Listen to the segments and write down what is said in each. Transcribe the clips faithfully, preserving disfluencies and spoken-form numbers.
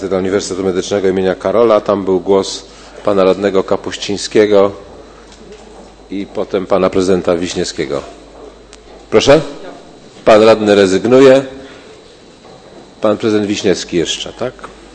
dla Uniwersytetu Medycznego imienia Karola. Tam był głos pana radnego Kapuścińskiego i potem pana prezydenta Wiśniewskiego. Proszę? Pan radny rezygnuje. Pan prezydent Wiśniewski jeszcze, tak?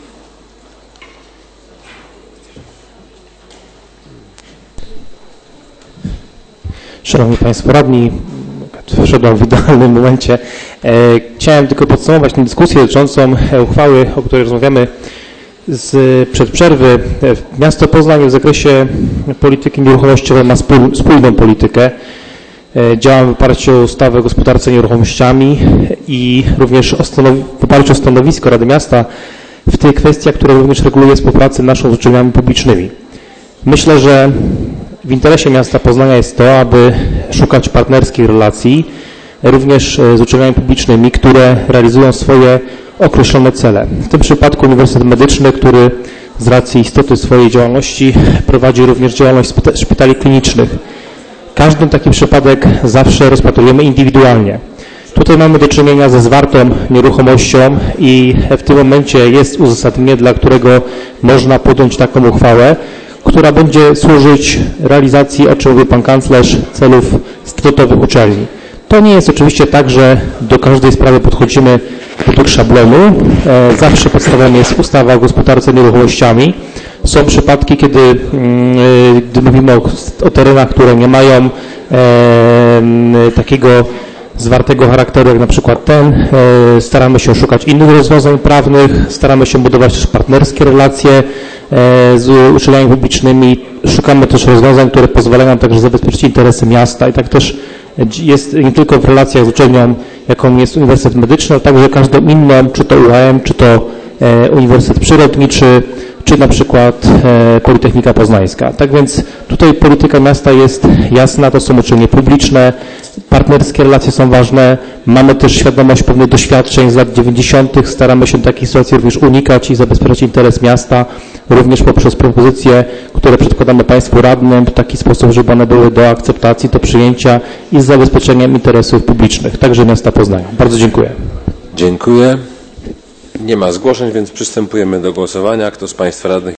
Szanowni Państwo Radni, wszedłem w idealnym momencie. Chciałem tylko podsumować tę dyskusję dotyczącą uchwały, o której rozmawiamy z, przed przerwy. Miasto Poznań w zakresie polityki nieruchomościowej ma spójną politykę. Działam w oparciu o ustawę o gospodarce nieruchomościami i również o w oparciu o stanowisko Rady Miasta w tych kwestiach, które również reguluje współpracę naszą z uczelniami publicznymi. Myślę, że w interesie miasta Poznania jest to, aby szukać partnerskich relacji również z uczelniami publicznymi, które realizują swoje określone cele. W tym przypadku Uniwersytet Medyczny, który z racji istoty swojej działalności prowadzi również działalność szpitali klinicznych. Każdy taki przypadek zawsze rozpatrujemy indywidualnie. Tutaj mamy do czynienia ze zwartą nieruchomością i w tym momencie jest uzasadnienie, dla którego można podjąć taką uchwałę, która będzie służyć realizacji, o czym mówił pan kanclerz, celów statutowych uczelni. To nie jest oczywiście tak, że do każdej sprawy podchodzimy według szablonu. Zawsze podstawą jest ustawa o gospodarce nieruchomościami. Są przypadki, kiedy, gdy mówimy o, o terenach, które nie mają e, takiego zwartego charakteru jak na przykład ten, e, staramy się szukać innych rozwiązań prawnych, staramy się budować też partnerskie relacje e, z uczelniami publicznymi, szukamy też rozwiązań, które pozwalają nam także zabezpieczyć interesy miasta i tak też jest nie tylko w relacjach z uczelnią, jaką jest Uniwersytet Medyczny, ale także każdą inną, czy to U A M, czy to e, Uniwersytet Przyrodniczy, czy na przykład e, Politechnika Poznańska. Tak więc tutaj polityka miasta jest jasna, to są uczelnie publiczne, partnerskie relacje są ważne, mamy też świadomość pewnych doświadczeń z lat dziewięćdziesiątych, staramy się takich sytuacji również unikać i zabezpieczać interes miasta, również poprzez propozycje, które przedkładamy Państwu radnym w taki sposób, żeby one były do akceptacji, do przyjęcia i z zabezpieczeniem interesów publicznych, także miasta Poznania. Bardzo dziękuję. Dziękuję. Nie ma zgłoszeń, więc przystępujemy do głosowania. Kto z Państwa radnych